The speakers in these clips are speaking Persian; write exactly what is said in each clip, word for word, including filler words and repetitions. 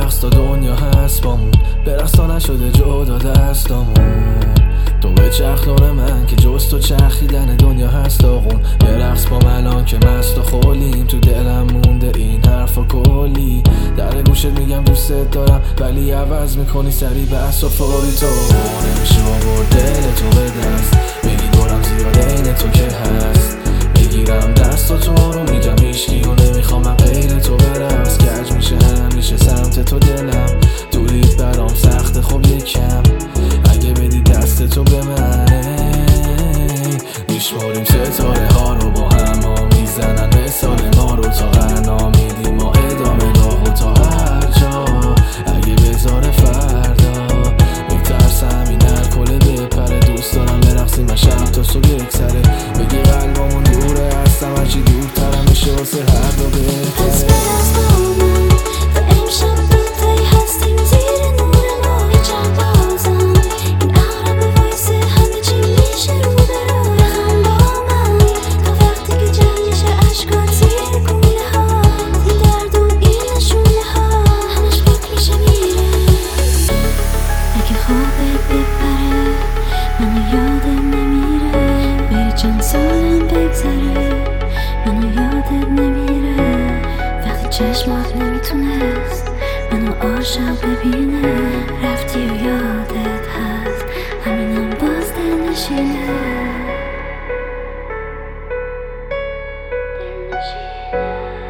برقص تا دنیا هست بامون، برقص تا نشده جدا دستامون. تو بچرخ دور من که جز تو چرخیدن دنیا هست داغون. برقص با من الان که مست و خولیم، تو دلم مونده این حرفا کلی. در گوشت میگم دوست دارم ولی عوض میکنی سری بحث و فوری. تو نمیشه آورد دل تو به دست، بگی دورم زیاده این تو که هست. بگیرم دست و تو رو میگم هیچکی و نمیخوام من غیر تو برقص. کج میشه همیشه سمت تو دلم، دوریت برام سخته خب یکم. اگه بدی دست تو به من میشماریم ستاره ها رو با هم ها میزنن مثال ما رو تا غنا میدیم ما ادامه راه و تا هر جا. اگه بذاره فردا میترسم این الکل بپره. دوست دارم برقصیم و شب تا صبح یکسره. بگی قلبمون دوره هستم هرچی دورترم میشه واسه هر دو بهتره. چشمات نمیتونست منو عاشق ببینه، رفتی و یادت هست همینم باز دل نشینه. دل نشینه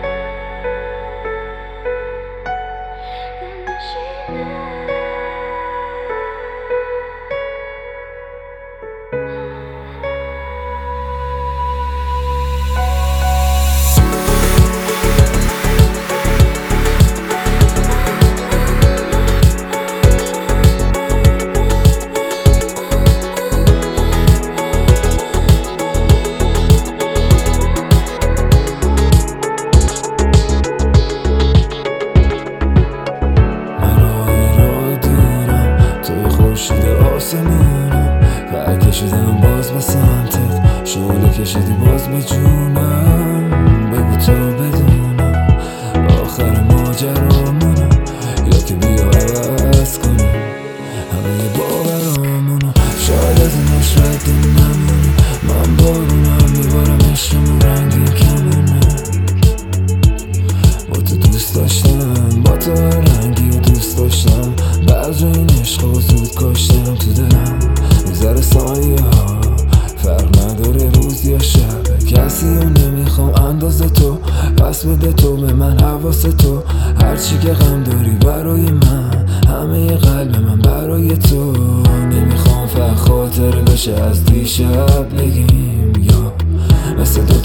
دل نشینه. و کشیدم باز به سمتت، شعله کشیدی باز به جونم. بگو تو بدونم آخر ماجرامونو، یا که بیا عوض کنیم همه باورامونو. شاید از این عشق دل نمونه، من بارونم میبارم عشقمون رنگی کمونه. با تو دوست داشتم، با تو رنگی و دوست داشتم. بعد این عشق و زود کاشتم تو دلم. میذاره سایه ها فرق نداره روز یا شب، کسی رو نمیخوام اندازه تو. پس بده تو به من حواس تو، هرچی که غم داری برای من، همه قلب من برای تو. نمیخوام فقط خاطر بشه از دیشب بگیم، یا مثل